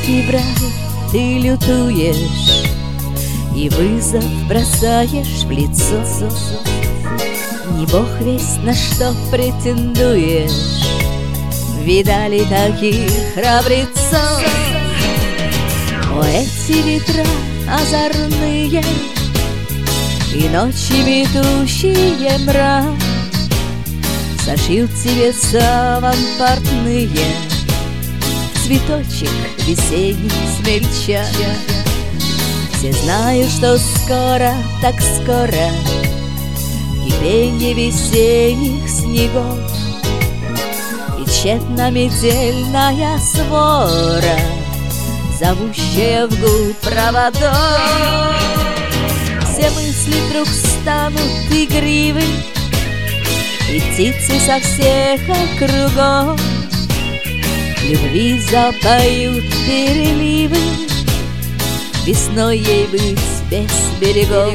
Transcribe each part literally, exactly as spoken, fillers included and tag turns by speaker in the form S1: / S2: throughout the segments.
S1: февраль, ты лютуешь и вызов бросаешь в лицо. Не бог весть на что претендуешь, видали таких храбрецов. О, эти ветра озорные и ночи метущие мрак сошьют тебе саван портные, цветочек весенний смельчак. Все знают, что скоро, так скоро кипенье весенних снегов и тщетна метельная свора, зовущая вглубь проводов. Все мысли вдруг станут игривы, и птицы со всех округов любви запоют переливы, весной ей быть без берегов.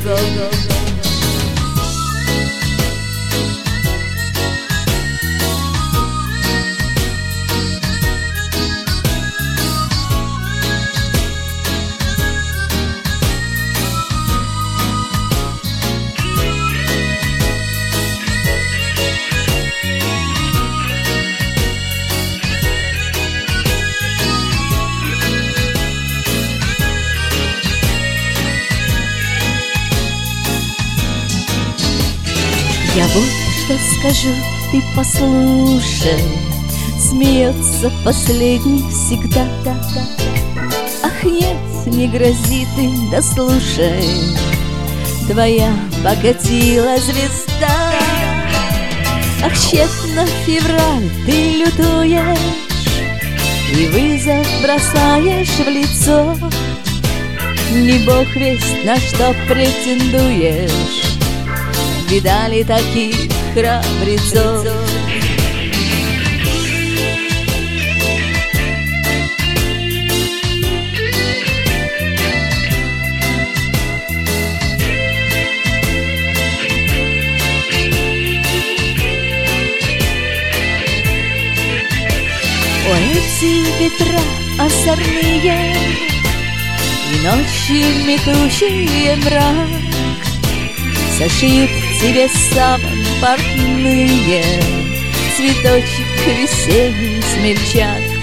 S1: Я вот что скажу, ты послушай, смеется последний всегда. Ах, нет, не грози ты, да слушай, твоя покатила звезда. Ах, тщетно февраль, ты лютуешь и вызов бросаешь в лицо. Не бог весть на что претендуешь, видали таких храбрецов. О, эти ветра озорные и ночи метущие мрак сошьют тебе саван портные, цветочек весенний смельчак.